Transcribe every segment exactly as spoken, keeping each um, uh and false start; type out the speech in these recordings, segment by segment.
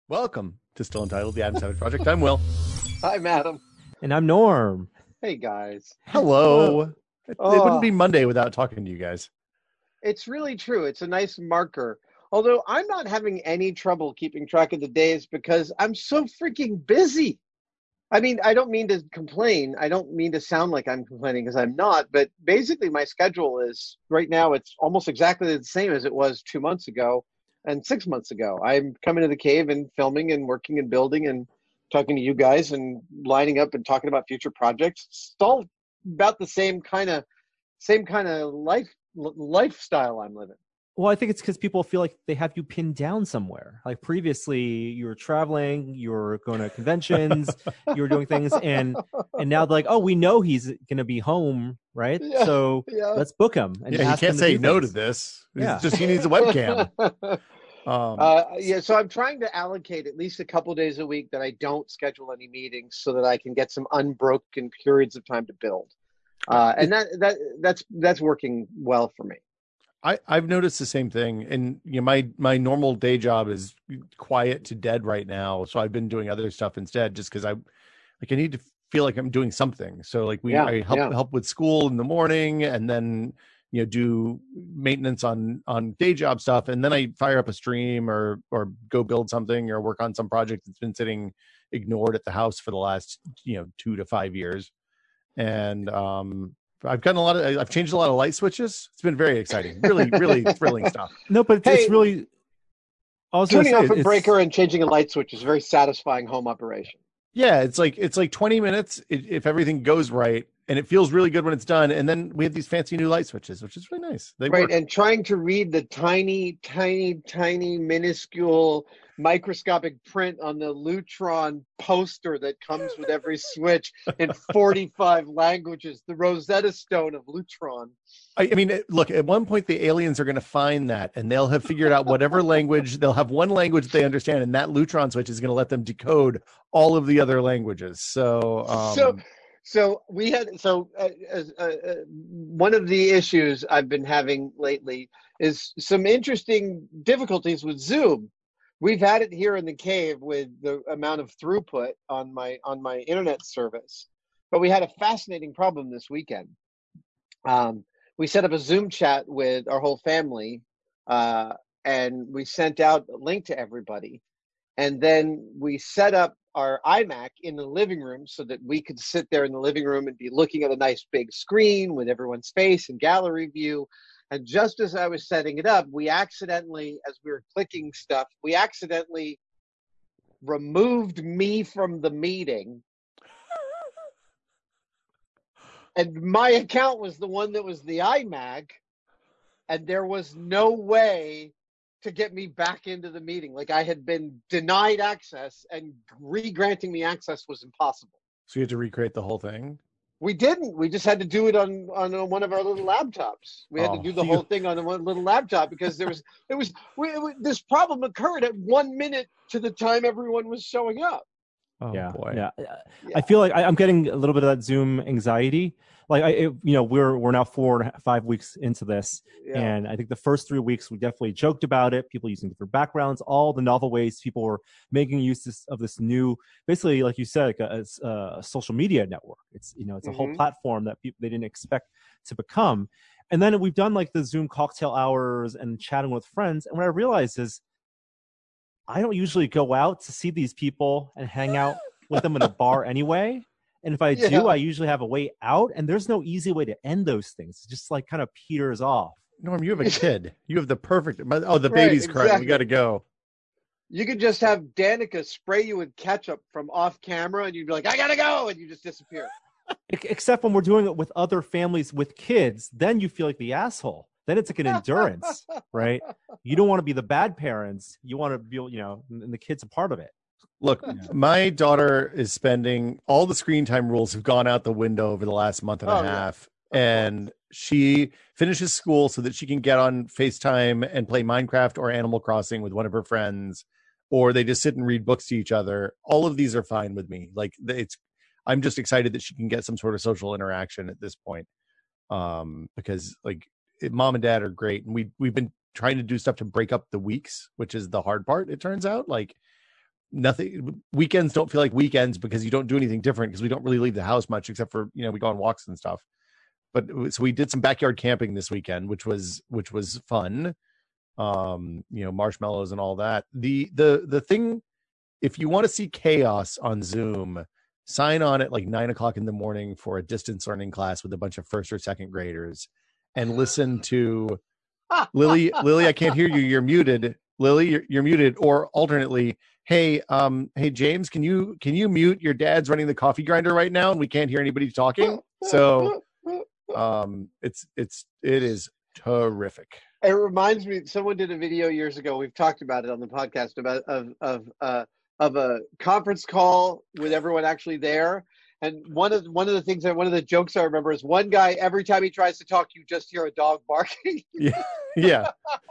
Welcome to Still Entitled, the Adam Savage Project. I'm Will. I'm Adam. And I'm Norm. Hey, guys. Hello. It, it wouldn't be Oh, Monday without talking to you guys. it's really true. It's a nice marker. Although I'm not having any trouble keeping track of the days because I'm so freaking busy. I mean, I don't mean to complain. I don't mean to sound like I'm complaining because I'm not. But basically, my schedule is right now, it's almost exactly the same as it was two months ago and six months ago. I'm coming to the cave and filming and working and building and talking to you guys and lining up and talking about future projects. It's all about the same kind of same kind of life lifestyle I'm living. Well, I think it's because people feel like they have you pinned down somewhere. Like previously, you were traveling, you were going to conventions, you were doing things, and and now they're like, oh, we know he's going to be home, right? Yeah, So yeah. let's book him. And Yeah, he ask can't him to say do no to things. this. Yeah. It's just he needs a webcam. Um, Uh, yeah, so I'm trying to allocate at least a couple days a week that I don't schedule any meetings so that I can get some unbroken periods of time to build. Uh, and that that that's that's working well for me. I, I've noticed the same thing. And you know, my my normal day job is quiet to dead right now. So I've been doing other stuff instead just because I like I need to feel like I'm doing something. So like we Yeah, I help yeah. help with school in the morning and then you know do maintenance on on day job stuff and then I fire up a stream or or go build something or work on some project that's been sitting ignored at the house for the last you know two to five years. And um I've gotten a lot of I've changed a lot of light switches. It's been very exciting. Really, really thrilling stuff. No, but it's, Hey, it's really. I was gonna tuning say, off a it's, breaker and changing a light switch is a very satisfying home operation. Yeah, it's like it's like twenty minutes if if everything goes right, and it feels really good when it's done. And then we have these fancy new light switches, which is really nice. They Right, work. and trying to read the tiny, tiny, tiny, minuscule, microscopic print on the Lutron poster that comes with every switch in forty-five languages, the Rosetta Stone of Lutron. I, I mean, it- look, at one point the aliens are going to find that, and they'll have figured out whatever language they'll have one language they understand, and that Lutron switch is going to let them decode all of the other languages. So, um, So, so we had so uh, as, uh, uh, one of the issues I've been having lately is some interesting difficulties with Zoom. We've had it here in the cave with the amount of throughput on my on my internet service, but we had a fascinating problem this weekend. Um, we set up a Zoom chat with our whole family, uh, and we sent out a link to everybody. And then we set up our iMac in the living room so that we could sit there in the living room and be looking at a nice big screen with everyone's face and gallery view. And just as I was setting it up, we accidentally, as we were clicking stuff, we accidentally removed me from the meeting. And my account was the one that was the iMac, and there was no way to get me back into the meeting. Like I had been denied access, and re-granting me access was impossible. so you have to recreate the whole thing. We didn't. We just had to do it on on uh, one of our little laptops. We had Oh, to do the you- whole thing on one little laptop because there was it was we, it was this problem occurred at one minute to the time everyone was showing up. Oh yeah, boy. yeah. Yeah. I feel like I, I'm getting a little bit of that Zoom anxiety. Like I, it, you know, we're we're now four and a half, five weeks into this, Yeah. and I think the first three weeks we definitely joked about it. People using different backgrounds, all the novel ways people were making use this, of this new, basically, like you said, like a, a, a social media network. It's you know, it's a whole Mhm. platform that people they didn't expect to become. And then we've done like the Zoom cocktail hours and chatting with friends. And what I realized is, I don't usually go out to see these people and hang out with them in a bar anyway. And if I Yeah. do, I usually have a way out, and there's no easy way to end those things. It just like kind of peters off. Norm, you have a kid. You have the perfect. Oh, the Right, baby's crying. We exactly. got to go. You could just have Danica spray you with ketchup from off camera, and you'd be like, "I gotta go," and you just disappear. E- Except when we're doing it with other families with kids, then you feel like the asshole. Then it's like an endurance, right? You don't want to be the bad parents. You want to be, you know, and the kid's a part of it. Look, my daughter is spending all the screen time rules have gone out the window over the last month and Oh, a yeah. half. And she finishes school so that she can get on FaceTime and play Minecraft or Animal Crossing with one of her friends, or they just sit and read books to each other. All of these are fine with me. Like it's, I'm just excited that she can get some sort of social interaction at this point. Um, because like it, mom and dad are great. And we, we've been trying to do stuff to break up the weeks, which is the hard part. It turns out like, nothing. Weekends don't feel like weekends because you don't do anything different because we don't really leave the house much except for, you know, we go on walks and stuff. But so we did some backyard camping this weekend, which was which was fun. Um, you know, marshmallows and all that. The the the thing, if you want to see chaos on Zoom, sign on at like nine o'clock in the morning for a distance learning class with a bunch of first or second graders, and listen to Lily. Lily, I can't hear you. You're muted. Lily, you're, you're muted. Or alternately, hey, um, hey James, can you can you mute? Your dad's running the coffee grinder right now, and we can't hear anybody talking. So, um, it's it's it is terrific. It reminds me. Someone did a video years ago. We've talked about it on the podcast about of of uh, of a conference call with everyone actually there. And one of one of the things that one of the jokes I remember is one guy, every time he tries to talk, you just hear a dog barking. Yeah, yeah,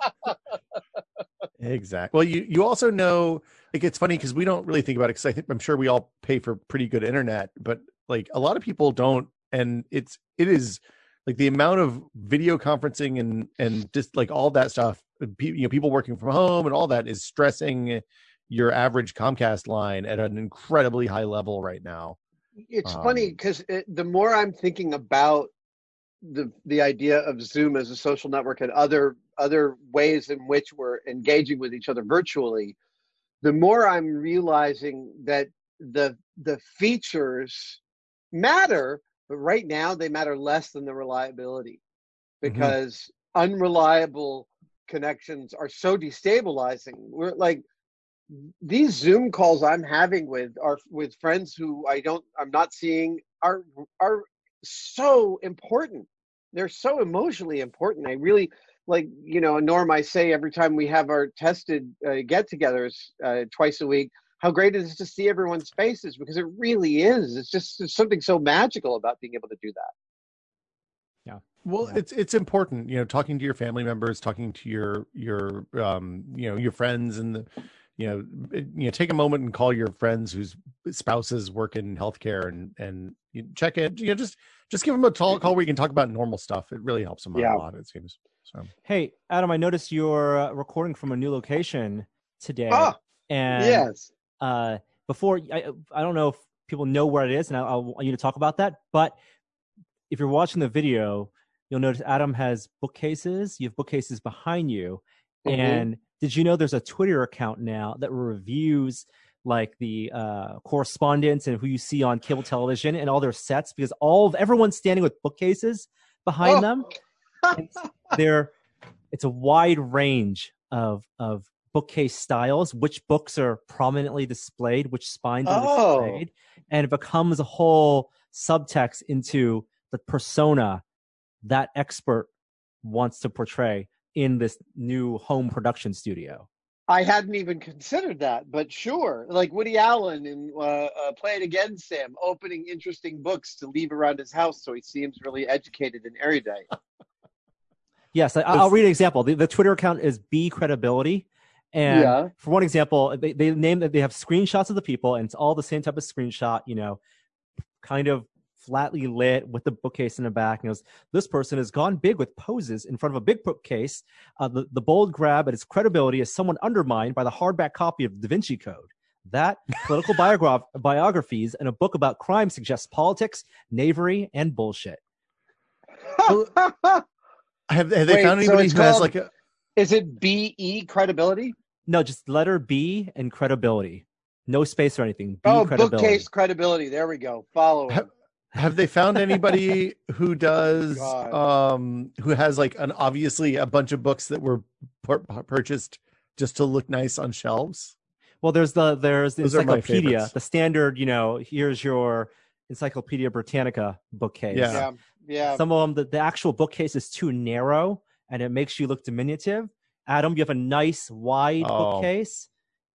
exactly. Well, you you also know, like, it's funny because we don't really think about it because I think I'm sure we all pay for pretty good internet, but like a lot of people don't, and it's it is like the amount of video conferencing and and just like all that stuff, you know, people working from home and all that is stressing your average Comcast line at an incredibly high level right now. It's um, funny because the more I'm thinking about the the idea of Zoom as a social network and other other ways in which we're engaging with each other virtually, the more I'm realizing that the the features matter, but right now they matter less than the reliability, because mm-hmm. unreliable connections are so destabilizing. We're like, these Zoom calls I'm having with are with friends who I don't, I'm not seeing are are so important. They're so emotionally important. I really like, you know, Norm, I say every time we have our tested uh, get-togethers uh, twice a week, how great it is to see everyone's faces, because it really is. It's just there's something so magical about being able to do that. Yeah. Well, yeah. it's it's important, you know, talking to your family members, talking to your your um, you know, your friends, and the you know, you know, take a moment and call your friends whose spouses work in healthcare, and and you check in. You know, just just give them a call call where you can talk about normal stuff. It really helps them out yeah. a lot, it seems. So, hey, Adam, I noticed you're uh, recording from a new location today. Ah, and yes. Uh, before I I don't know if people know where it is, and I, I want you to talk about that. But if you're watching the video, you'll notice Adam has bookcases. You have bookcases behind you, mm-hmm. and did you know there's a Twitter account now that reviews like the uh, correspondence and who you see on cable television and all their sets, because all of everyone's standing with bookcases behind oh. them. And they're it's a wide range of of bookcase styles, which books are prominently displayed, which spines are oh. displayed, and it becomes a whole subtext into the persona that expert wants to portray in this new home production studio. I hadn't even considered that, but sure. Like Woody Allen in uh, uh, Play It Again, Sam, opening interesting books to leave around his house so he seems really educated and erudite. Yes, I, I'll read an example. The, the Twitter account is B Credibility. And yeah. for one example, they, they name that they have screenshots of the people, and it's all the same type of screenshot, you know, kind of flatly lit with the bookcase in the back. And it goes, this person has gone big with poses in front of a big bookcase. Uh, the, the bold grab at its credibility is somewhat undermined by the hardback copy of Da Vinci Code. That political biograph- biographies and a book about crime suggests politics, knavery, and bullshit. have, have they Wait, found anybody so who has called, like a... Is it B E Credibility? No, just letter B and credibility. No space or anything. B oh, credibility. Bookcase Credibility. There we go. Follow have, have they found anybody who does, God. um, who has like an obviously a bunch of books that were pur- purchased just to look nice on shelves? Well, there's the there's the Those encyclopedia, the standard, you know, here's your Encyclopedia Britannica bookcase. Yeah. yeah. Yeah. Some of them, the, the actual bookcase is too narrow and it makes you look diminutive. Adam, you have a nice wide oh. bookcase.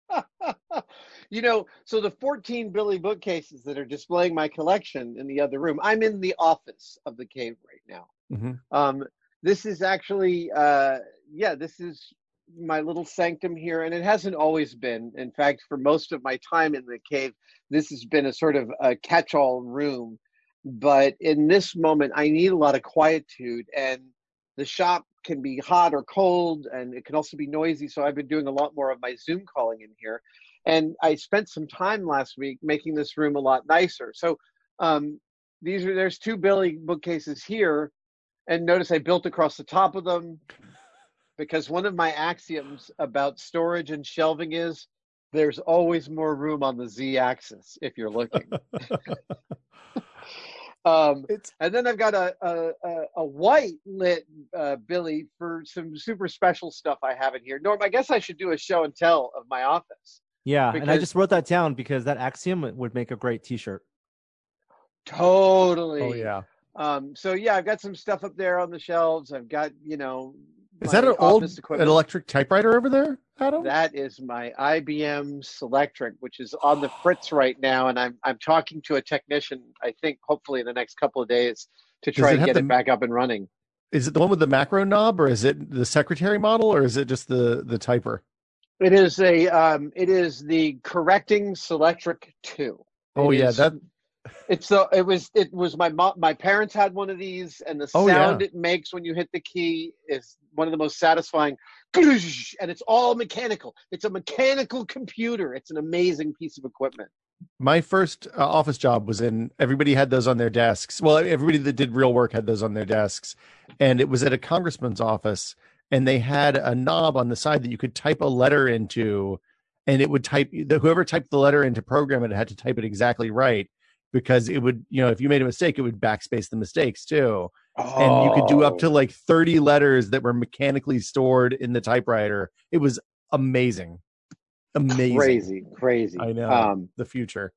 You know, so the fourteen Billy bookcases that are displaying my collection in the other room, I'm in the office of the cave right now. Mm-hmm. Um, this is actually, uh, yeah, this is my little sanctum here, and it hasn't always been. In fact, for most of my time in the cave, this has been a sort of a catch-all room. But in this moment, I need a lot of quietude, and the shop can be hot or cold, and it can also be noisy. So I've been doing a lot more of my Zoom calling in here. And I spent some time last week making this room a lot nicer. So um, these are there's two Billy bookcases here, and notice I built across the top of them because one of my axioms about storage and shelving is there's always more room on the Z-axis if you're looking. Um, It's and then I've got a a, a, a white lit uh, Billy for some super special stuff I have in here. Norm, I guess I should do a show and tell of my office. Yeah, and I Because- just wrote that down because that axiom would make a great T-shirt. Totally. oh yeah. Um, so yeah, I've got some stuff up there on the shelves. I've got, you know, Is my that an old office an equipment. electric typewriter over there, Adam? That is my I B M Selectric, which is on the fritz right now, and I'm I'm talking to a technician. I think hopefully in the next couple of days to Does try it and have get the- it back up and running. Is it the one with the macro knob, or is it the secretary model, or is it just the the typer? It is a um, it is the Correcting Selectric two. Oh It yeah, is- that It's the it was it was my mom my parents had one of these, and the Oh, sound yeah. it makes when you hit the key is one of the most satisfying. And it's all mechanical. It's a mechanical computer. It's an amazing piece of equipment. my first uh, office job was in. Everybody had those on their desks. Well, everybody that did real work had those on their desks, and it was at a congressman's office, and they had a knob on the side that you could type a letter into, and it would type the whoever typed the letter into program it had to type it exactly right, because it would, you know, if you made a mistake, it would backspace the mistakes too. And you could do up to like thirty letters that were mechanically stored in the typewriter. It was amazing. Amazing. Crazy, crazy. I know. Um, The future.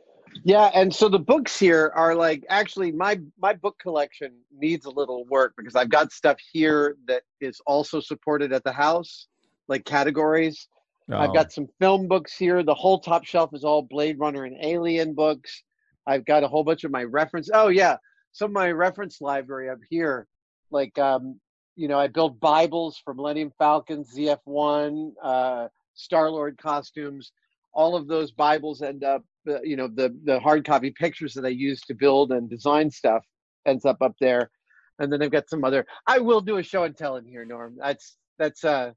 yeah, and so the books here are like actually my my book collection needs a little work because I've got stuff here that is also supported at the house, like categories. I've Oh. got some film books here. The whole top shelf is all Blade Runner and Alien books. I've got a whole bunch of my reference. Oh yeah, some of my reference library up here. Like um, you know, I built Bibles for Millennium Falcon, Z F one, uh, Star-Lord costumes. All of those Bibles end up, uh, you know, the the hard copy pictures that I use to build and design stuff ends up up there. And then I've got some other. I will do a show and tell in here, Norm. That's that's uh.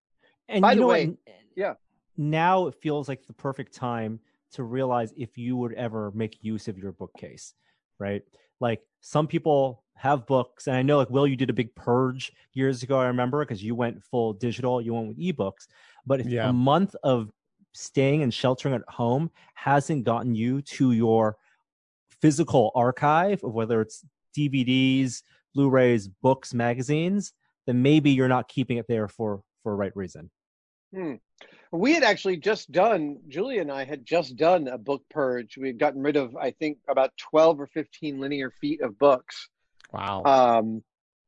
And By you the know way, what? yeah. Now it feels like the perfect time to realize if you would ever make use of your bookcase, right? Like some people have books, and I know like Will, you did a big purge years ago. I remember because you went full digital, you went with ebooks. But if Yeah. a month of staying and sheltering at home hasn't gotten you to your physical archive of whether it's D V Ds, Blu-rays, books, magazines, then maybe you're not keeping it there for for a right reason. Hmm. We had actually just done, Julia and I had just done a book purge. We had gotten rid of, I think, about twelve or fifteen linear feet of books. Wow. Um,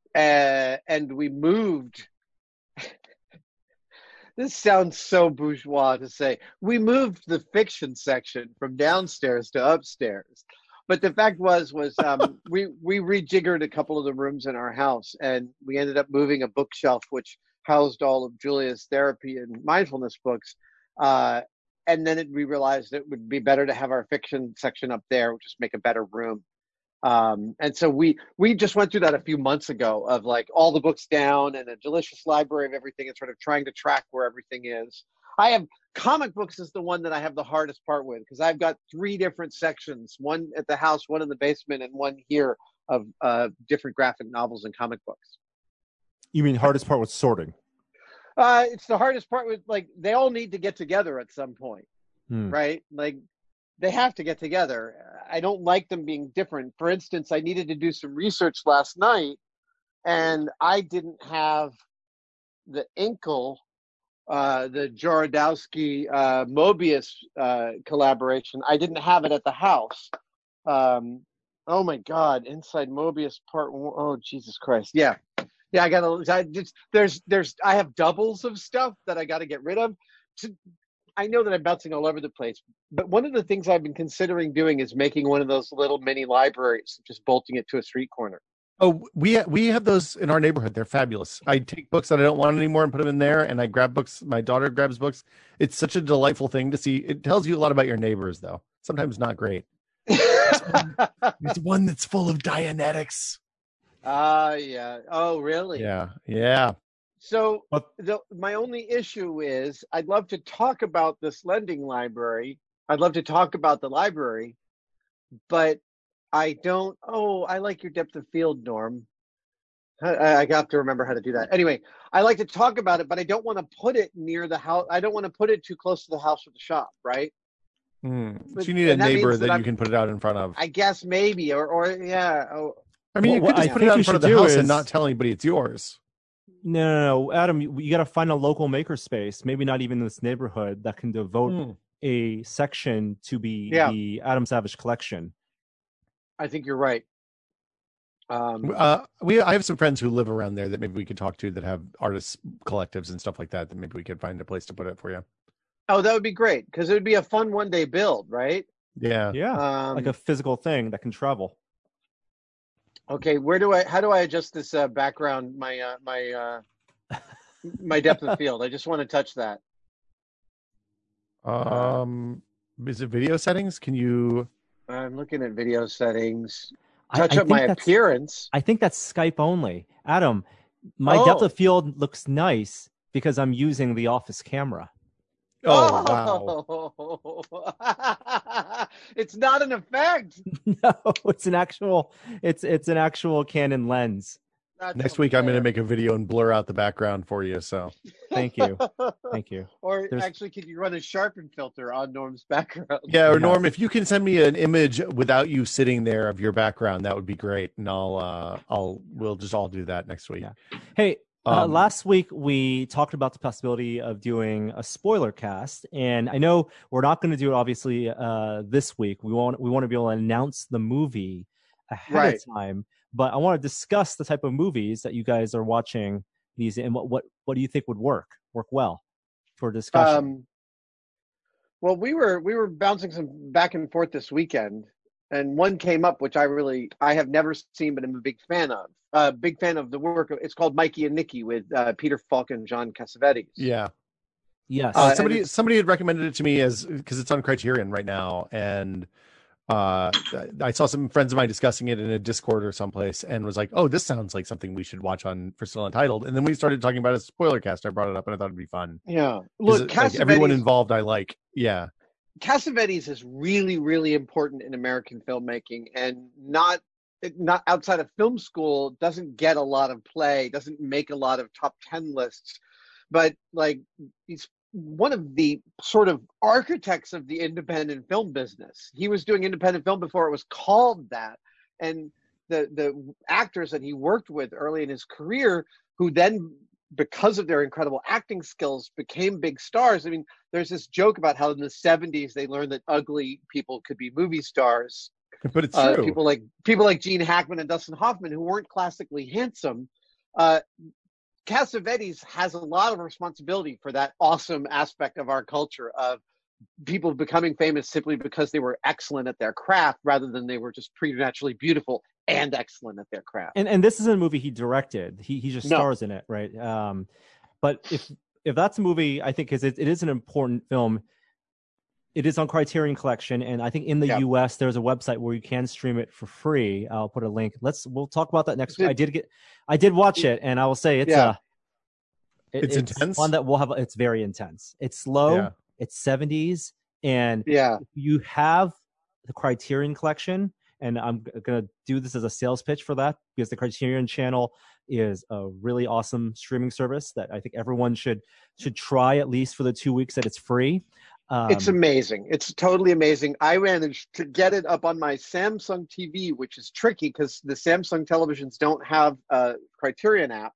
uh, and we moved. This sounds so bourgeois to say. We moved the fiction section from downstairs to upstairs. But the fact was, was um, we, we rejiggered a couple of the rooms in our house, and we ended up moving a bookshelf, which housed all of Julia's therapy and mindfulness books. Uh, and then it, we realized it would be better to have our fiction section up there, just make a better room. Um, and so we we just went through that a few months ago of like all the books down and a delicious library of everything and sort of trying to track where everything is. I have comic books is the one that I have the hardest part with because I've got three different sections, one at the house, one in the basement, and one here of uh, different graphic novels and comic books. You mean hardest part was sorting? Uh, it's the hardest part with like they all need to get together at some point, Hmm. right? Like they have to get together. I don't like them being different. For instance, I needed to do some research last night, and I didn't have the Inkle, uh, the Jorodowski uh, Mobius uh, collaboration. I didn't have it at the house. Um, oh my God! Inside Mobius Part One. Oh Jesus Christ! Yeah. Yeah, I gotta. I just there's there's I have doubles of stuff that I got to get rid of. To, I know that I'm bouncing all over the place, but one of the things I've been considering doing is making one of those little mini libraries, just bolting it to a street corner. Oh, we ha- we have those in our neighborhood. They're fabulous. I take books that I don't want anymore and put them in there, and I grab books. My daughter grabs books. It's such a delightful thing to see. It tells you a lot about your neighbors, though. Sometimes not great. It's one that's full of Dianetics. Ah, uh, yeah. Oh, really? Yeah, yeah. So But the, my only issue is I'd love to talk about this lending library. I'd love to talk about the library, but I don't. Oh, I like your depth of field, Norm. I, I have to remember how to do that. Anyway, I like to talk about it, but I don't want to put it near the house. I don't want to put it too close to the house or the shop, right? Mm. But, So you need a and that neighbor means that, that you I'm- can put it out in front of. I guess maybe, or or yeah. Oh, I mean, Well, you what could just I put it think out you in front of should the do house and is- not tell anybody it's yours. no, no, no, Adam, you, you got to find a local makerspace, maybe not even in this neighborhood, that can devote Hmm. a section to be Yeah. the Adam Savage collection. I think you're right. Um, Uh, we I have some friends who live around there that maybe we could talk to that have artists collectives and stuff like that. That maybe we could find a place to put it for you. oh, that would be great because it would be a fun one day build, right? Yeah. Yeah, Um, like a physical thing that can travel. Okay, where do I? How do I adjust this uh, background? My uh, my uh, my depth of field. I just want to touch that. Um, is it video settings? Can you? I'm looking at video settings. I- Touch I up my think that's- appearance. I think that's Skype only. Adam, my Oh. depth of field looks nice because I'm using the office camera. Oh, wow. wow! It's not an effect. No, it's an actual it's it's an actual Canon lens. That's Next week I'm going to unfair. make a video and blur out the background for you. So Thank you. Thank you. Or There's- actually, could you run a sharpen filter on Norm's background? yeah, or Yeah. Norm, if you can send me an image without you sitting there of your background, that would be great. And I'll uh, I'll we'll just all do that next week. Yeah. Hey, uh, Um, last week we talked about the possibility of doing a spoiler cast, and I know we're not going to do it obviously uh, this week. We want we want to be able to announce the movie ahead Right. of time, but I want to discuss the type of movies that you guys are watching these, and what what what do you think would work work well for discussion? Um, well, we were we were bouncing some back and forth this weekend, and one came up which I really I have never seen, but I'm a big fan of. Uh, big fan of the work. Of, it's called Mikey and Nicky with uh, Peter Falk and John Cassavetes. Yeah. Yes. Uh, and somebody it's- somebody had recommended it to me as because it's on Criterion right now, and uh, I saw some friends of mine discussing it in a Discord or someplace, and was like, "Oh, this sounds like something we should watch on for Still Untitled." And then we started talking about a spoiler cast. I brought it up, and I thought it'd be fun. Yeah, 'Cause look, it- like, everyone Cassavetes- involved, I like. Yeah, Cassavetes is really, really important in American filmmaking, and not not outside of film school. Doesn't get a lot of play. Doesn't make a lot of top ten lists, but like he's one of the sort of architects of the independent film business. He was doing independent film before it was called that, and the the actors that he worked with early in his career, who then, because of their incredible acting skills, became big stars. I mean, there's this joke about how in the seventies they learned that ugly people could be movie stars. but it's Uh, true. people like people like Gene Hackman and Dustin Hoffman, who weren't classically handsome. Uh, Cassavetes has a lot of responsibility for that awesome aspect of our culture of people becoming famous simply because they were excellent at their craft, rather than they were just preternaturally beautiful and excellent at their craft. and and this isn't a movie he directed. He he just No. stars in it, right? Um, but if if that's a movie, I think because it, it is an important film. It is on Criterion Collection, and I think in the Yeah. U S there's a website where you can stream it for free. I'll put a link. Let's we'll talk about that next week. I did get, I did watch it, and I will say it's Yeah. uh, it- It's intense? One that we'll have. It's very intense. It's slow. Yeah. It's seventies, and Yeah. if you have the Criterion Collection, and I'm g- gonna do this as a sales pitch for that because the Criterion Channel is a really awesome streaming service that I think everyone should should try at least for the two weeks that it's free. Um, It's amazing. It's totally amazing. I managed to get it up on my Samsung T V, which is tricky because the Samsung televisions don't have a Criterion app.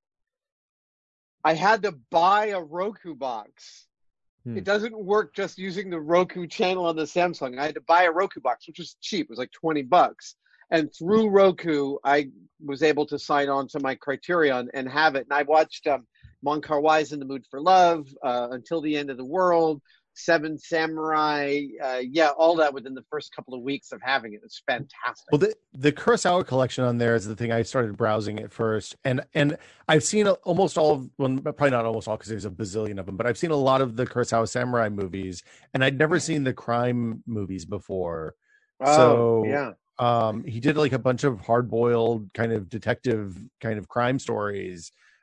I had to buy a Roku box. Hmm. It doesn't work just using the Roku channel on the Samsung. I had to buy a Roku box, which was cheap. It was like twenty bucks. And through Roku, I was able to sign on to my Criterion and have it. And I watched um, Mon Kar-wai's In the Mood for Love, uh, Until the End of the World, Seven Samurai, uh, yeah, all that within the first couple of weeks of having it. It's fantastic. Well, the the Kurosawa collection on there is the thing I started browsing at first, and and I've seen almost all of, well, probably not almost all because there's a bazillion of them, but I've seen a lot of the Kurosawa samurai movies, and I'd never seen the crime movies before. oh, so yeah. um, he did like a bunch of hard boiled kind of detective kind of crime stories,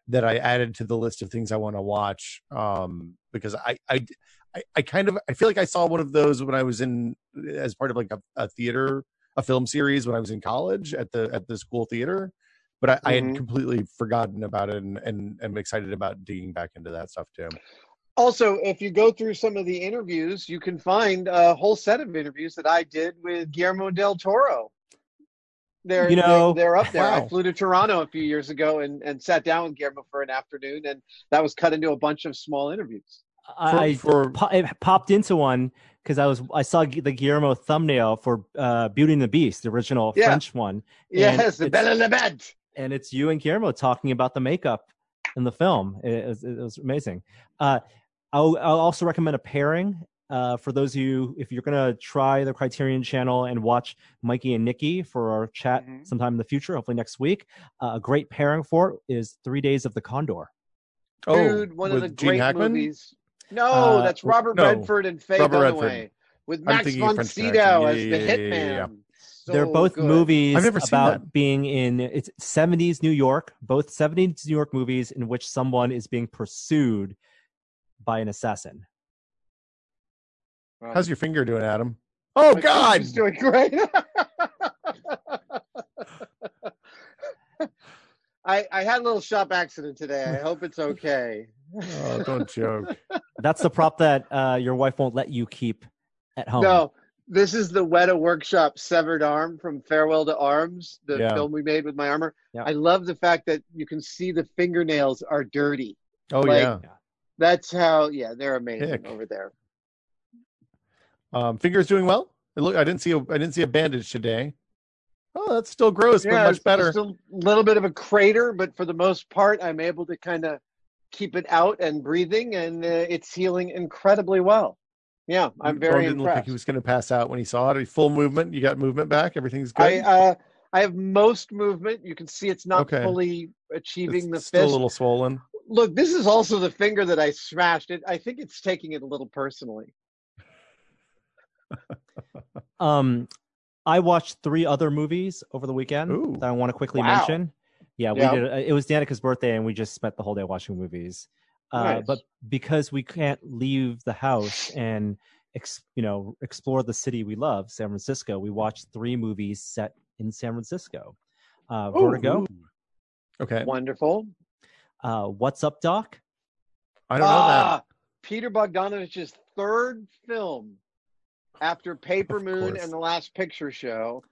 that I added to the list of things I want to watch. Um, because I, I, I, I kind of, I feel like I saw one of those when I was in, as part of like a, a theater, a film series when I was in college at the, at the school theater, but I, mm-hmm. I had completely forgotten about it, and, and I'm excited about digging back into that stuff too. Also, if you go through some of the interviews, you can find a whole set of interviews that I did with Guillermo del Toro. They're, you know, they're, they're up there. Wow. I flew to Toronto a few years ago and, and sat down with Guillermo for an afternoon, and that was cut into a bunch of small interviews. I for, for... Po- popped into one because I was I saw the Guillermo thumbnail for uh, Beauty and the Beast, the original yeah. French one. Yes, the Belle et la Bête. And it's you and Guillermo talking about the makeup in the film. It, it, was, it was amazing. Uh, I'll, I'll also recommend a pairing. Uh, for those of you, if you're going to try the Criterion channel and watch Mikey and Nikki for our chat mm-hmm. sometime in the future, hopefully next week, uh, a great pairing for it is Three Days of the Condor. Dude, oh, one of the Gene great Hackman? movies. No, uh, that's Robert no, Redford and Faye Robert Dunaway. Redford. With Max von Sydow yeah, as the yeah, hitman. Yeah, yeah, yeah. So They're both good. movies I've never about seen that. being in it's seventies New York, both seventies New York movies in which someone is being pursued by an assassin. How's your finger doing, Adam? Oh, My God! It's doing great. I, I had a little shop accident today. I hope it's okay. Oh, don't joke. That's the prop that uh, your wife won't let you keep at home. No, this is the Weta Workshop severed arm from Farewell to Arms, the yeah. film we made with my armor. Yeah. I love the fact that you can see the fingernails are dirty. Oh, like, yeah. That's how, yeah, they're amazing Hick. over there. Um, fingers doing well. Look, I didn't see a, I didn't see a bandage today. Oh, that's still gross, yeah, but much it's, better. It's still a little bit of a crater, but for the most part, I'm able to kind of keep it out and breathing, and uh, it's healing incredibly well. Yeah, I'm very didn't impressed. look like he was going to pass out when he saw it. Full movement. You got movement back. Everything's good. I uh, I have most movement. You can see it's not okay. fully achieving it's the still fist. a little swollen. Look, this is also the finger that I smashed. It. I think it's taking it a little personally. um, I watched three other movies over the weekend Ooh. that I want to quickly Wow. mention. Yeah, we yeah. did. It was Danica's birthday, and we just spent the whole day watching movies. Uh, nice. But because we can't leave the house and ex, you know explore the city we love, San Francisco, we watched three movies set in San Francisco. Uh, Ooh. Vertigo. Okay. Wonderful. Uh, What's Up, Doc? I don't know ah, that. Peter Bogdanovich's third film after Paper Of Moon course. and The Last Picture Show.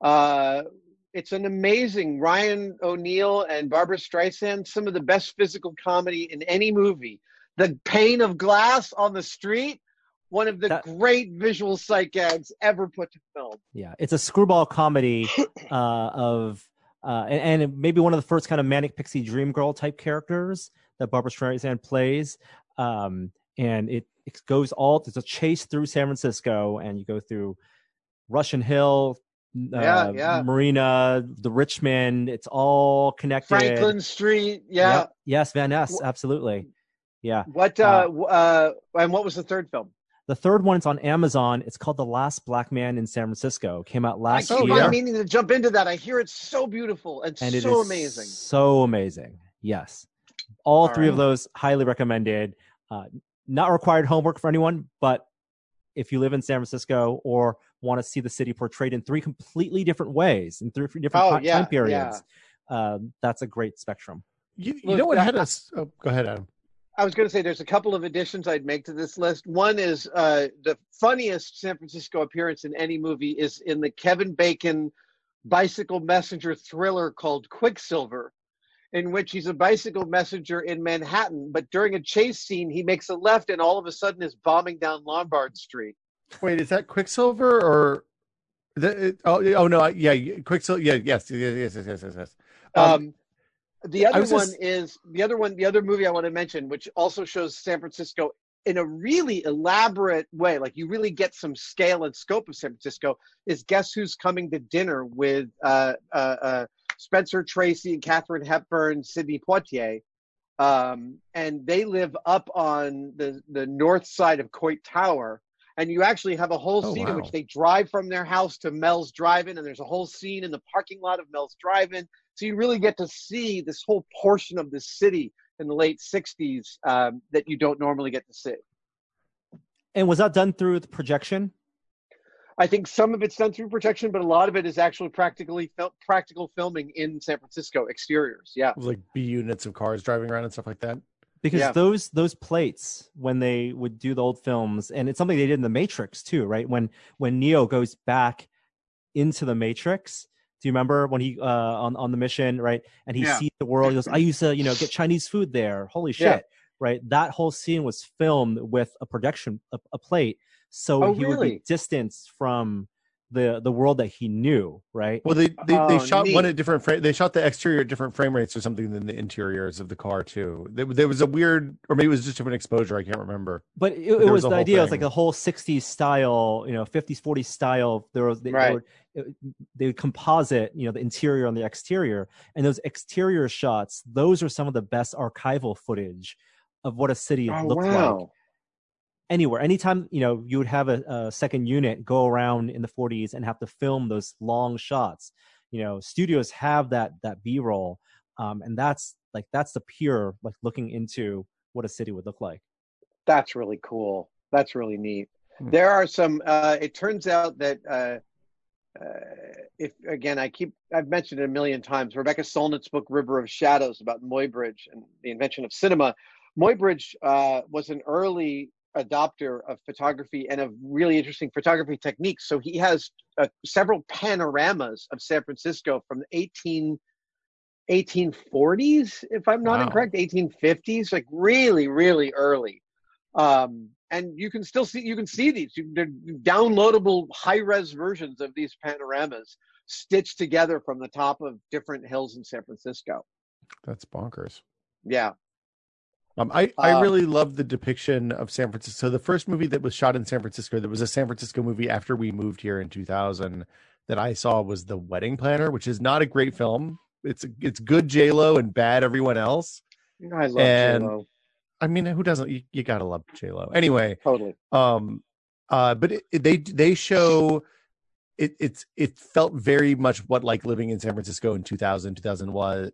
Uh, it's an amazing Ryan O'Neal and Barbara Streisand, some of the best physical comedy in any movie. The pane of glass on the street, one of the That- great visual sight gags ever put to film. Yeah, it's a screwball comedy uh, of uh, and, and maybe one of the first kind of manic pixie dream girl type characters that Barbara Streisand plays. Um, and it, it goes all there's a chase through San Francisco, and you go through Russian Hill, uh, Yeah, yeah. Marina, the Richmond. It's all connected. Franklin Street, yeah. Yep. Yes, Van Ness, absolutely. Yeah. What uh, uh, uh, and what was the third film? The third one is on Amazon. It's called The Last Black Man in San Francisco. Came out I last keep year. on meaning to jump into that. I hear it's so beautiful and, and it so is amazing. So amazing. Yes. All, All three right. of those highly recommended. Uh, not required homework for anyone, but if you live in San Francisco or want to see the city portrayed in three completely different ways, in three different Oh, ti- yeah, time periods, uh, that's a great spectrum. You, you Look, know what that- had us? Oh, go ahead, Adam. I was going to say there's a couple of additions I'd make to this list. One is uh, the funniest San Francisco appearance in any movie is in the Kevin Bacon bicycle messenger thriller called Quicksilver, in which he's a bicycle messenger in Manhattan, but during a chase scene, he makes a left and all of a sudden is bombing down Lombard Street. Wait, is that Quicksilver or? The, it, oh, oh no, yeah, Quicksilver. Yeah, yes, yes, yes, yes, yes, yes. Um, Um, the other was one just- is the other one, the other movie I want to mention, which also shows San Francisco in a really elaborate way. Like you really get some scale and scope of San Francisco. Is Guess Who's Coming to Dinner with uh, uh, uh, Spencer Tracy and Katharine Hepburn, Sidney Poitier, um, and they live up on the the north side of Coit Tower. And you actually have a whole Oh, scene in wow. which they drive from their house to Mel's Drive-In, and there's a whole scene in the parking lot of Mel's Drive-In. So you really get to see this whole portion of the city in the late sixties um, that you don't normally get to see. And was that done through the projection? I think some of it's done through projection, but a lot of it is actually practically fil- practical filming in San Francisco exteriors. Yeah, Like B units of cars driving around and stuff like that. Because Yeah. those those plates, when they would do the old films, and it's something they did in the Matrix too, right? When when Neo goes back into the Matrix, do you remember when he uh, on on the mission, right? And he Yeah. sees the world. He goes, "I used to, you know, get Chinese food there. Holy shit!" Yeah. Right? That whole scene was filmed with a projection, a, a plate, so Oh, he would be really? distanced from the the world that he knew, right? Well, they they, they Oh, shot one neat. at different frame. They shot the exterior at different frame rates or something than the interiors of the car too. There, there was a weird, or maybe it was just different exposure. I can't remember. But it, But it there was was a the whole idea. It was like thing. a whole sixties style, you know, fifties, forties style. There was they, they, Right. would, it- they would composite, you know, the interior on the exterior, and those exterior shots. Those are some of the best archival footage of what a city Oh, looked wow. like anywhere. Anytime, you know, you would have a, a second unit go around in the forties and have to film those long shots. You know, studios have that that B-roll, um, and that's like that's the pure like looking into what a city would look like. That's really cool. That's really neat. Hmm. There are some, uh, it turns out that, uh, uh, if again, I keep, I've mentioned it a million times, Rebecca Solnit's book, River of Shadows, about Muybridge and the invention of cinema. Muybridge uh, was an early adopter of photography and of really interesting photography techniques. So he has uh, several panoramas of San Francisco from the eighteen, eighteen forties, if I'm not Wow. incorrect, eighteen fifties, like really, really early. Um, and you can still see, you can see these, you, they're downloadable high-res versions of these panoramas stitched together from the top of different hills in San Francisco. That's bonkers. Yeah. Um, I, I Um, really love the depiction of San Francisco. So the first movie that was shot in San Francisco, there was a San Francisco movie after we moved here in two thousand that I saw was The Wedding Planner, which is not a great film. It's it's good J-Lo and bad everyone else. I love And- J-Lo. I mean, who doesn't? You, you gotta love J-Lo. Anyway, Totally. um, uh, but it, it- they they show it. It's it felt very much what like living in San Francisco in two thousand, two thousand one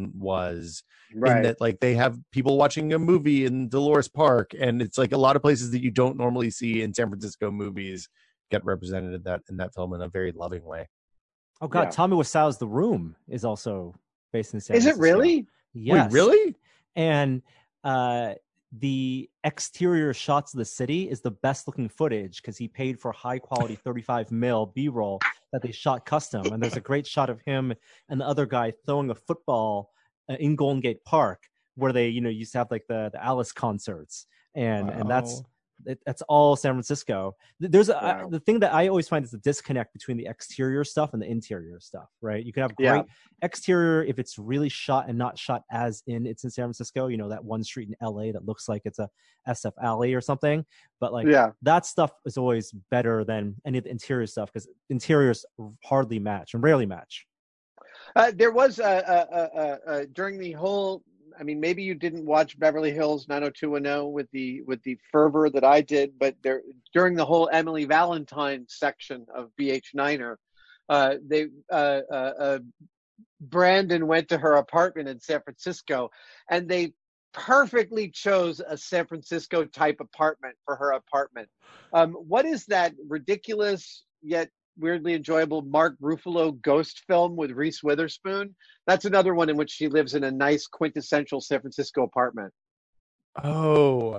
was. In Right. that like they have people watching a movie in Dolores Park, and it's like a lot of places that you don't normally see in San Francisco movies get represented in that in that film in a very loving way. Oh God, Yeah. Tommy Wiseau's The Room is also based in San Is it Francisco. really? Yes. Wait, really? And uh, the exterior shots of the city is the best looking footage because he paid for high quality thirty-five mil B-roll that they shot custom. And there's a great shot of him and the other guy throwing a football uh, in Golden Gate Park, where they, you know, used to have like the, the Alice concerts, and and that's Wow. it, that's all San Francisco. Th- There's a, Wow. the thing that I always find is the disconnect between the exterior stuff and the interior stuff, right? You can have great Yeah. exterior if it's really shot and not shot as in it's in San Francisco, you know, that one street in L A that looks like it's a S F alley or something. But like Yeah. that stuff is always better than any of the interior stuff because interiors hardly match and rarely match. Uh, there was uh, uh, uh, uh, uh, during the whole. I mean, maybe you didn't watch Beverly Hills nine oh two one oh with the with the fervor that I did, but there during the whole Emily Valentine section of B H Niner, uh, they uh, uh, uh, Brandon went to her apartment in San Francisco, and they perfectly chose a San Francisco type apartment for her apartment. Um, what is that ridiculous yet weirdly enjoyable Mark Ruffalo ghost film with Reese Witherspoon? That's another one in which she lives in a nice quintessential San Francisco apartment. Oh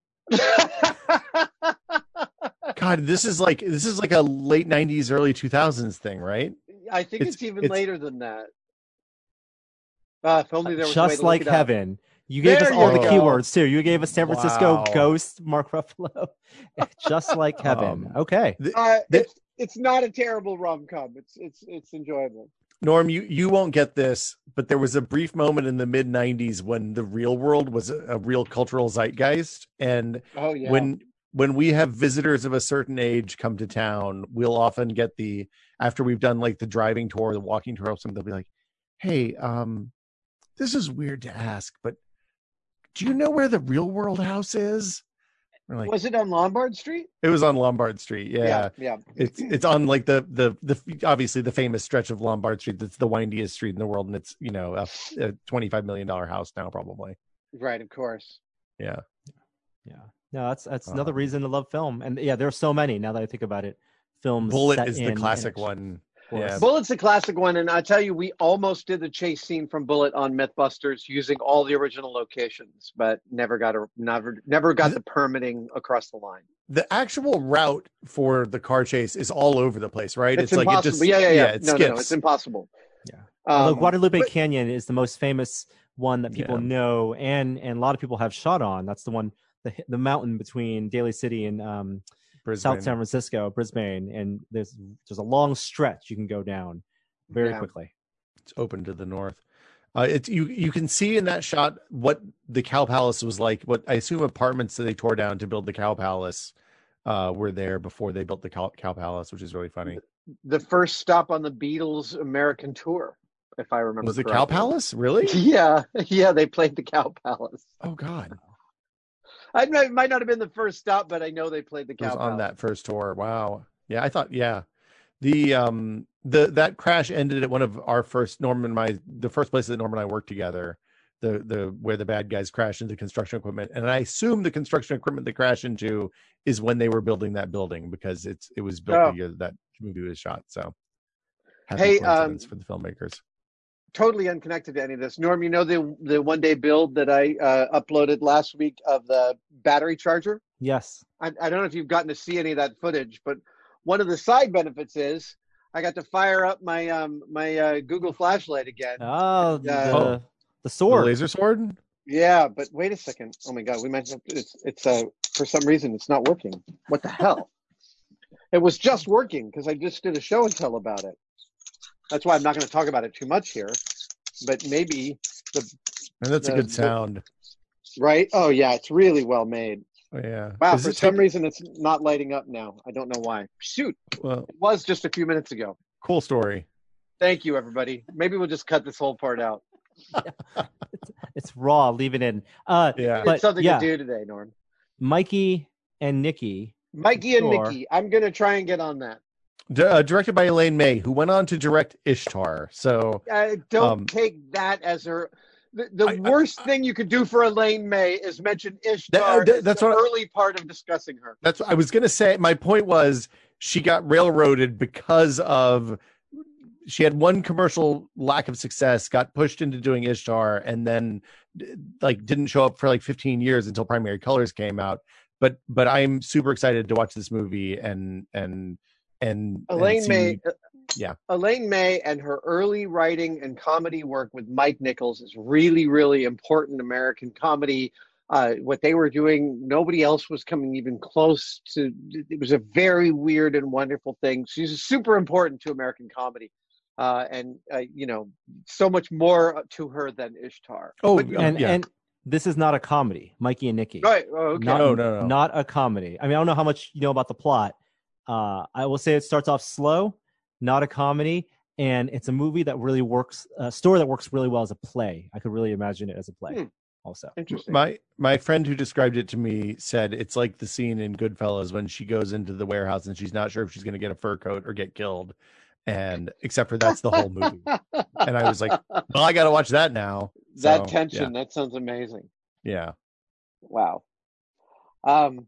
God, this is like this is like a late nineties, early two thousands thing, right? I think It's- it's, even it's- later than that. Uh, if only there was a way Just to like look it up. heaven. You gave There us all you the go. keywords too. You gave us San Francisco Wow. ghost Mark Ruffalo. Just like heaven. Um, Okay. Th- Uh, th- it's it's not a terrible rom com. It's it's it's enjoyable. Norm, you, you won't get this, but there was a brief moment in the mid nineties when the real world was a, a real cultural zeitgeist. And Oh yeah. when when we have visitors of a certain age come to town, we'll often get the, after we've done like the driving tour, the walking tour or something, they'll be like, hey, um, this is weird to ask, but do you know where the real world house is? We're like, Was it on Lombard Street? it was on Lombard Street. Yeah. Yeah, yeah. It's it's on like the the the obviously the famous stretch of Lombard Street. That's the windiest street in the world, and it's, you know, a, a twenty-five million dollar house now probably. Right, of course. Yeah. Yeah. No, that's that's another Um, reason to love film. And yeah, there are so many now that I think about it. Films. Bullet set is in- the in classic it. one. course. Yeah. Bullet's a classic one, and I tell you, we almost did the chase scene from Bullet on Mythbusters using all the original locations, but never got a never never got the permitting across the line. The actual route for the car chase is all over the place, right? It's, like impossible. it just yeah, yeah, yeah. it no, skips. no, no, it's impossible. Yeah. Although Um, Guadalupe but- Canyon is the most famous one that people Yeah. know, and and a lot of people have shot on. That's the one, the the mountain between Daly City and um, Brisbane. South San Francisco, Brisbane, and there's there's a long stretch you can go down very Yeah. quickly. It's open to the north. Uh, it's you. You can see in that shot what the Cow Palace was like. What I assume apartments that they tore down to build the Cow Palace uh, were there before they built the Cow, Cow Palace, which is really funny. The first stop on the Beatles' American tour, if I remember. Was the Cow correctly. Palace really? Yeah, yeah, they played the Cow Palace. Oh God, I know it might not have been the first stop, but I know they played the it Cow was Palace. on that first tour. Wow. Yeah, I thought. Yeah, the um the that crash ended at one of our first Norman and my the first place that Norman and I worked together. The the where the bad guys crashed into construction equipment, and I assume the construction equipment they crashed into is when they were building that building, because it's it was built Oh. the year that movie was shot. So happy Hey, coincidence um, for the filmmakers. Totally unconnected to any of this. Norm, you know the the one day build that I uh, uploaded last week of the battery charger? Yes. I, I don't know if you've gotten to see any of that footage, but one of the side benefits is I got to fire up my um my uh, Google flashlight again. Oh, the, Uh, the, the The sword. laser sword. Yeah, but wait a second. Oh my God, we might have, it's it's uh for some reason it's not working. What the hell? It was just working because I just did a show and tell about it. That's why I'm not going to talk about it too much here. But maybe the And that's a The- good the- sound. right. Oh yeah, it's really well made. Oh, yeah. Wow, Is for it some taking- reason it's not lighting up now. I don't know why. Shoot, Well, it was just a few minutes ago. cool story. Thank you, everybody. Maybe we'll just cut this whole part out. It's raw. Leave it in. Uh, Yeah. But, It's something yeah. to do today, Norm. Mikey and Nikki. Mikey and Sure. Nikki. I'm gonna try and get on that. D- uh, directed by Elaine May, who went on to direct Ishtar. So Uh, don't Um, take that as her. The, the I- I- worst thing you could do for Elaine May is mention Ishtar. That- that- as that's the what I- early part of discussing her. that's what I was gonna say. My point was she got railroaded because of she had one commercial lack of success, got pushed into doing Ishtar, and then d- like didn't show up for like fifteen years until Primary Colors came out. But but I'm super excited to watch this movie and and and Elaine and see- May. uh, yeah. Elaine May and her early writing and comedy work with Mike Nichols is really, really important American comedy. Uh, what they were doing, nobody else was coming even close to. It was a very weird and wonderful thing. She's super important to American comedy, uh, and uh, you know, so much more to her than Ishtar. Oh, But- yeah. and and this is not a comedy. Mikey and Nikki. right. Oh, okay. Not, No, no, no. Not a comedy. I mean, I don't know how much you know about the plot. Uh, I will say it starts off slow, not a comedy, and it's a movie that really works, a story that works really well as a play. I could really imagine it as a play Hmm. also. Interesting. My my friend who described it to me said it's like the scene in Goodfellas when she goes into the warehouse and she's not sure if she's going to get a fur coat or get killed, and except for that's the whole movie. And I was like, well, I got to watch that now. that So, tension. That sounds amazing. Yeah, Wow. Um,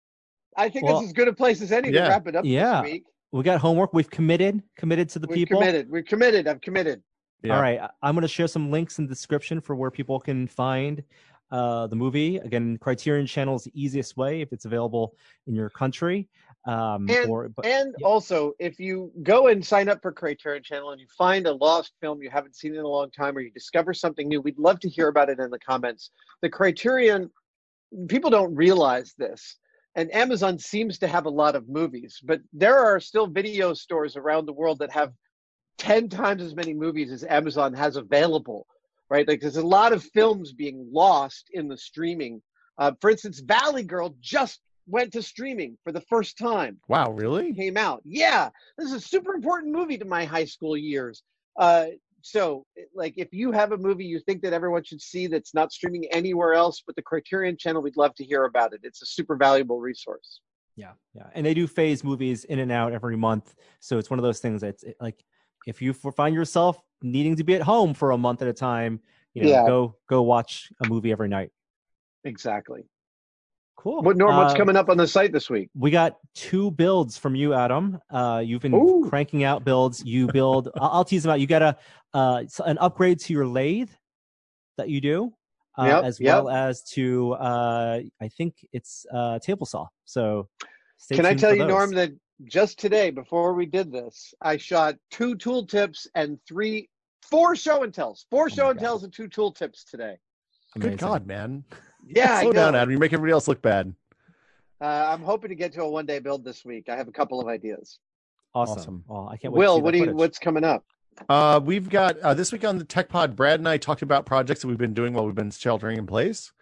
I think Well, this is as good a place as any yeah. to wrap it up Yeah. this week. We got homework. We've committed, committed to the We're people. committed. We're committed. I'm committed. yeah. All right, I- I'm going to share some links in the description for where people can find uh, the movie. Again, Criterion Channel is the easiest way if it's available in your country. Um, And- or, but, And yeah. also, if you go and sign up for Criterion Channel and you find a lost film you haven't seen in a long time, or you discover something new, we'd love to hear about it in the comments. The Criterion, people don't realize this, and Amazon seems to have a lot of movies, but there are still video stores around the world that have ten times as many movies as Amazon has available, right? Like there's a lot of films being lost in the streaming. Uh, for instance, Valley Girl just went to streaming for the first time. Wow, really? Came out. Yeah, this is a super important movie to my high school years. Uh, so like if you have a movie you think that everyone should see that's not streaming anywhere else but the Criterion Channel, we'd love to hear about it. It's a super valuable resource. Yeah, yeah, and they do phase movies in and out every month, so it's one of those things that's it, like if you find yourself needing to be at home for a month at a time, you know, Yeah. go go watch a movie every night. Exactly. Cool. What Norm, what's Uh, coming up on the site this week? We got two builds from you, Adam. Uh, you've been Ooh. cranking out builds. You build. I'll, I'll tease them out. You got a uh, an upgrade to your lathe that you do, uh, Yep, as yep. well as to uh, I think it's uh, table saw. So, stay Can I tuned tell for you, those. Norm, that just today, before we did this, I shot two tool tips and three, four show and tells, four Oh show my and God. tells and two tool tips today. Amazing. Good God, man. Yeah, I Slow know. down, Adam. You make everybody else look bad. Uh, I'm hoping to get to a one day build this week. I have a couple of ideas. Awesome. Awesome. Well, I can't wait. to Will, see what that do you, footage. what's coming up? Uh, we've got uh, this week on the Tech Pod, Brad and I talked about projects that we've been doing while we've been sheltering in place.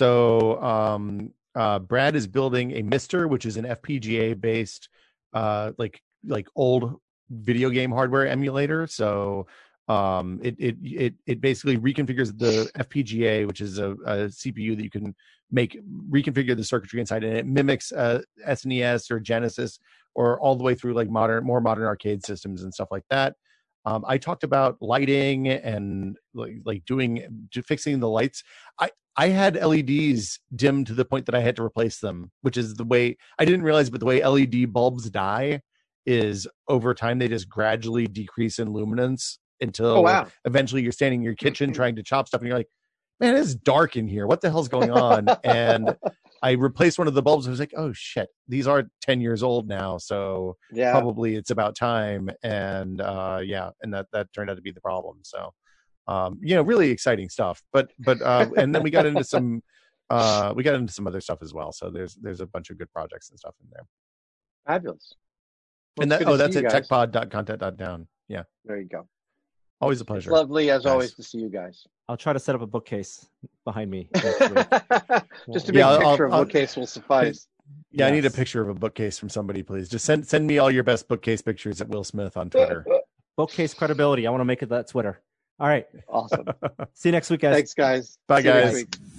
So um, uh, Brad is building a Mister, which is an F P G A based, uh, like like old video game hardware emulator. So um, it it it it basically reconfigures the F P G A, which is a, a C P U that you can make reconfigure the circuitry inside, and it mimics uh, S N E S or Genesis, or all the way through like modern, more modern arcade systems and stuff like that. Um, I talked about lighting and like like doing fixing the lights. I I had L E Ds dim to the point that I had to replace them, which is the way I didn't realize, but the way L E D bulbs die is over time they just gradually decrease in luminance until Oh, wow. eventually you're standing in your kitchen trying to chop stuff and you're like, man, it's dark in here. What the hell's going on? And I replaced one of the bulbs. I was like, oh shit, these are ten years old now. So Yeah. probably it's about time. And uh, yeah, and that, that turned out to be the problem. So, um, you know, really exciting stuff, but, but, uh, and then we got into some, uh, we got into some other stuff as well. So there's, there's a bunch of good projects and stuff in there. Fabulous. Well, and it's that, good oh, to that's see you at guys. techpod dot content dot down. Yeah. There you go. Always a It's pleasure. lovely, as guys. always, to see you guys. I'll try to set up a bookcase behind me. next week. Just a big Yeah, I'll- picture I'll- of what case will suffice. Yeah, I need a Yes. picture of a bookcase from somebody, please. Just send send me all your best bookcase pictures at Will Smith on Twitter. Bookcase credibility. I want to make it that Twitter. All right. Awesome. See you next week, guys. Thanks, guys. Bye, See you next guys. week.